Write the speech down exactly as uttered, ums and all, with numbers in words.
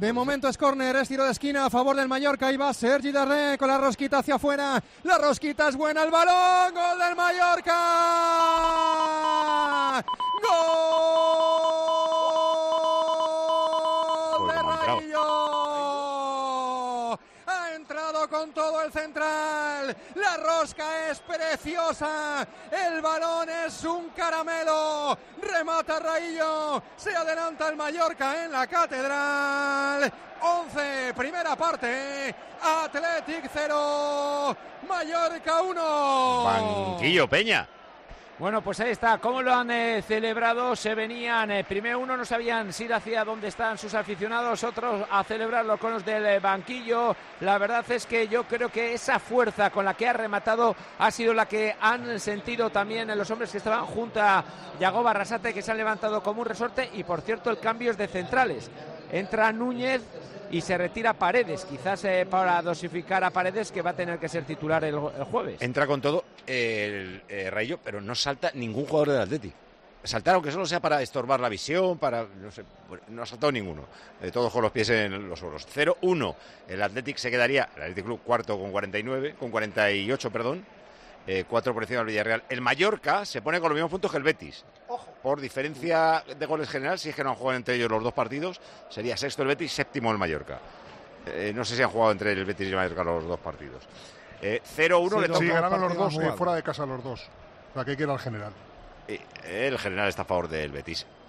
De momento es córner, es tiro de esquina a favor del Mallorca. Ahí va Sergi Darder con la rosquita hacia afuera. La rosquita es buena, el balón. ¡Gol del Mallorca! ¡Gol de Raillo! Ha entrado con todo el central. La rosca es preciosa. El balón es un caramelo. Remata Raillo. Se adelanta el Mallorca en la Catedral. once, primera parte. Athletic cero. Mallorca uno. Banquillo Peña. Bueno, pues ahí está, cómo lo han eh, celebrado. Se venían, eh, primero uno no sabían si ir hacia dónde están sus aficionados, otros a celebrarlo con los del eh, banquillo. La verdad es que yo creo que esa fuerza con la que ha rematado ha sido la que han sentido también en los hombres que estaban junto a Yago Barrasate, que se han levantado como un resorte. Y por cierto, el cambio es de centrales. Entra Núñez y se retira Paredes, quizás eh, para dosificar a Paredes, que va a tener que ser titular el, el jueves. Entra con todo el eh, Raillo, pero no salta ningún jugador del Atleti. Saltar, aunque solo sea para estorbar la visión, para no sé, no ha saltado ninguno. Eh, todos con los pies en los suelos. cero uno. El Athletic se quedaría, el Athletic Club cuarto con cuarenta y nueve, con cuarenta y ocho, perdón. Eh, cuatro por encima del Villarreal. El Mallorca se pone con los mismos puntos que el Betis. Ojo. Por diferencia de goles general, si es que no han jugado entre ellos los dos partidos, sería sexto el Betis, séptimo el Mallorca. Eh, no sé si han jugado entre el Betis y el Mallorca los dos partidos. Eh, cero uno sí, le toca. Sí, ganaron los dos, eh, fuera de casa los dos. O sea, que hay que ir al general. Eh, el general está a favor del Betis.